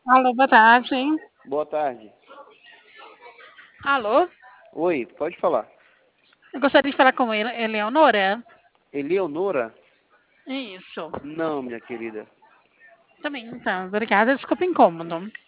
Alô, boa tarde. Boa tarde. Alô, Oi, pode falar. eu gostaria de falar com Eleonora. Eleonora? Isso. Não, minha querida. Também, então, obrigada. Desculpa o incômodo.